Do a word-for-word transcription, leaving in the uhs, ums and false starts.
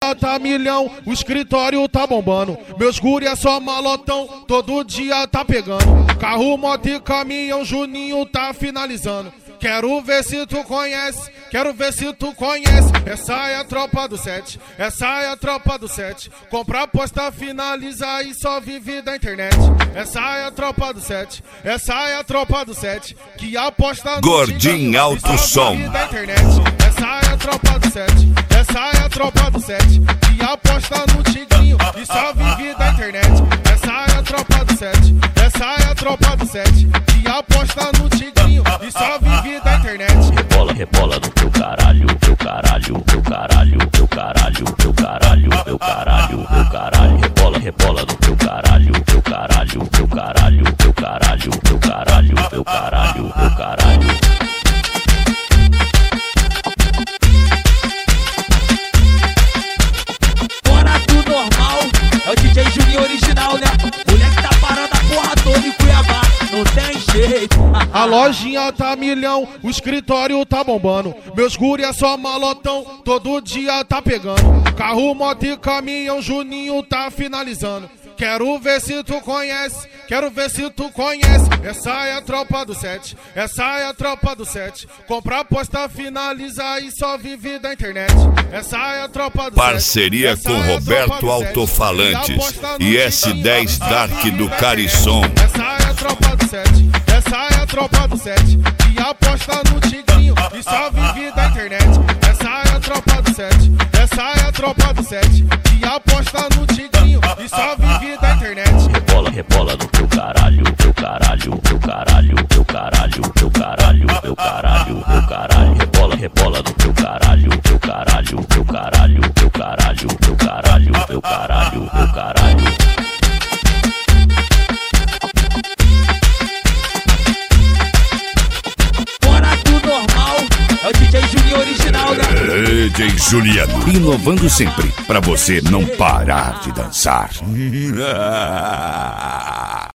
lojinha tá milhão, o escritório tá bombando. Meus guri é só malotão, todo dia tá pegando. Carro, moto e caminhão, Juninho tá finalizando. Quero ver se tu conhece, quero ver se tu conhece. Essa é a tropa do sete, essa é a tropa do sete. Compra, posta, finaliza e só vive da internet. Essa é a tropa do sete, essa é a tropa do sete. Que aposta no Gordinho Alto Som. Da internet. Essa é a tropa do sete, essa é a tropa do sete. Que aposta no tigrinho e só vive da internet. Essa é a tropa do sete, essa é a tropa do sete. Que aposta no tigrinho e só vive da internet. Rebola, rebola no teu caralho, teu caralho, teu caralho, teu caralho, teu caralho, teu caralho, teu caralho. Rebola, rebola no teu caralho, teu caralho, teu caralho, teu caralho, teu caralho, teu caralho, teu caralho. Fora do normal, é o D J Juninho original, né? Moleque tá parando a porra toda em Cuiabá, não tem jeito. A lojinha tá milhão, o escritório tá bombando. Meus guri é só malotão, todo dia tá pegando. Carro, moto e caminhão, Juninho tá finalizando. Quero ver se tu conhece, quero ver se tu conhece. Essa é a tropa do sete, essa é a tropa do sete. Compra, posta, finaliza e só vive da internet. Essa é a tropa do Parceria sete, com Roberto Altofalantes e S dez Dark do Carisson. Essa é a tropa do sete, essa é a tropa do sete. Que aposta no tigrinho e só vive da internet. Essa é a tropa do sete, essa é a tropa do sete. Que aposta no tigrinho e só vive da internet. Rebola, rebola no teu caralho, teu caralho, teu caralho, teu caralho, teu caralho, teu caralho, teu caralho. Rebola, rebola no teu caralho, teu caralho, teu caralho, teu caralho, teu caralho, teu caralho, teu caralho. Fora do normal, é o D J Juninho original, né? D J Juliano, inovando sempre, pra você não parar de dançar.